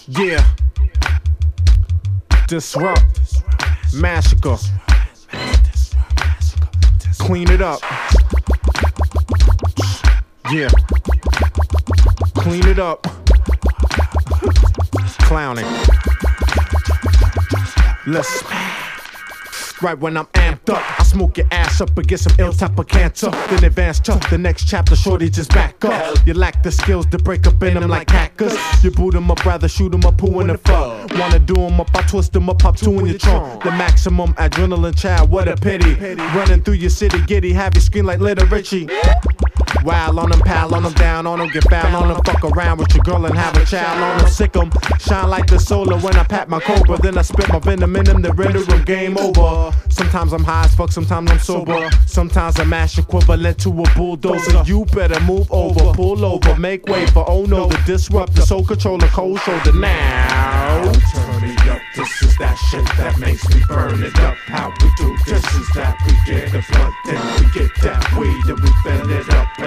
Yeah. Disrupt. Massacre. Clean it up. Yeah. Clean it up. Clowning. Listen. Right when I'm amped up, I smoke your ass up and get some ill type of cancer. Then advance to the next chapter, shorty just back up. You lack the skills to break up in them like hackers. You boot them up, rather shoot them up, poo in the fuck. Wanna do them up, I twist them up, pop two in your trunk. The maximum adrenaline child, what a pity. Running through your city, giddy, have you scream like Little Richie. Wild on them, pal on them, down on them, get foul on them. Fuck around with your girl and have a child on them. Sick 'em, shine like the solar when I pat my cobra. Then I spit my venom in them, the render of game over. Sometimes I'm high as fuck, sometimes I'm sober. Sometimes I mash equivalent to a bulldozer. You better move over, pull over, make way for oh no, the disruptor, soul controller, cold shoulder now. Turn me up, this is that shit that makes me burn it up. How we do this is that we get the blunt and we get that weed and we fill it up.